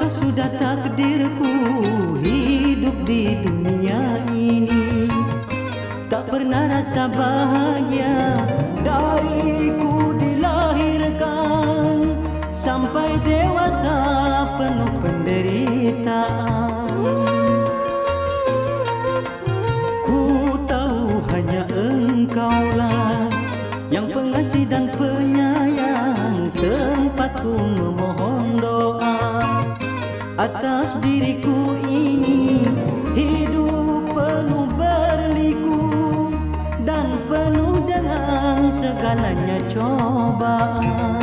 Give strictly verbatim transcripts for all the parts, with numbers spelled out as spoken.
Apakah sudah takdirku hidup di dunia ini? Tak pernah rasa bahagia dariku dilahirkan sampai dewasa penuh penderitaan. Ku tahu hanya Engkaulah yang pengasih dan penyayang, tempatku memohon doa atas diriku ini. Hidup penuh berliku dan penuh dengan segalanya cobaan.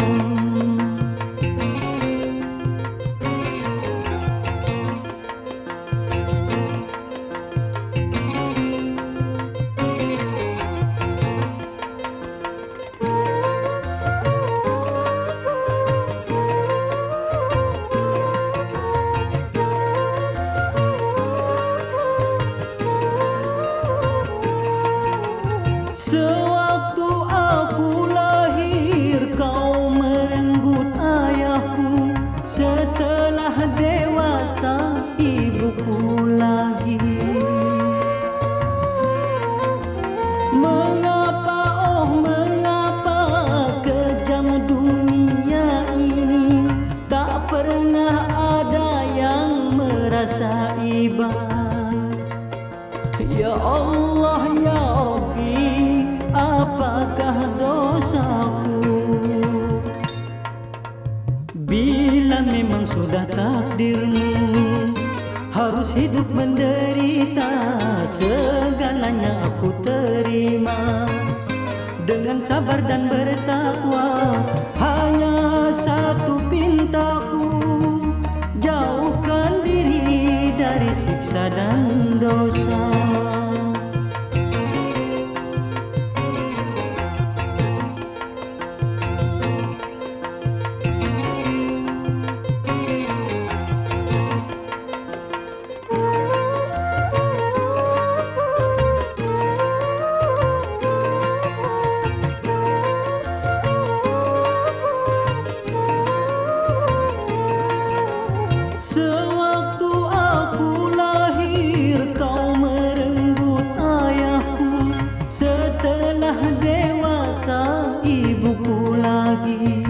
Sewaktu aku lahir, kau merenggut ayahku. Setelah dewasa, ibuku lagi. Mengapa, oh mengapa kejam dunia ini, tak pernah ada yang merasa iba. Ya Allah, ya Rabbi, apakah dosaku? Bila memang sudah takdirmu harus hidup menderita, segalanya aku terima dengan sabar dan bertakwa. Hanya satu pintaku, jauhkan diri dari siksa dan dosa. Sewaktu aku lahir, kau merenggut ayahku. Setelah dewasa, ibuku lagi.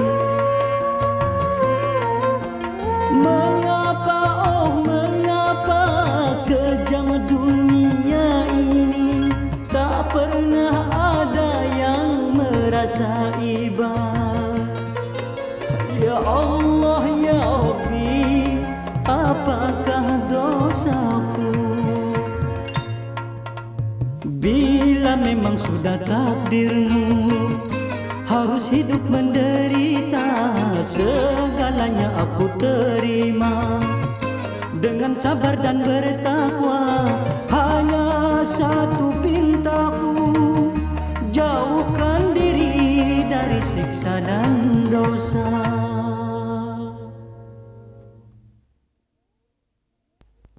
Mengapa, oh mengapa kejam dunia ini, tak pernah ada yang merasa iba. Ya Allah, ya Rabbi, apakah dosaku? Bila memang sudah takdirmu harus hidup menderita, segalanya aku terima dengan sabar dan bertakwa. Hanya satu pintaku, jauhkan diri dari siksa dan dosa.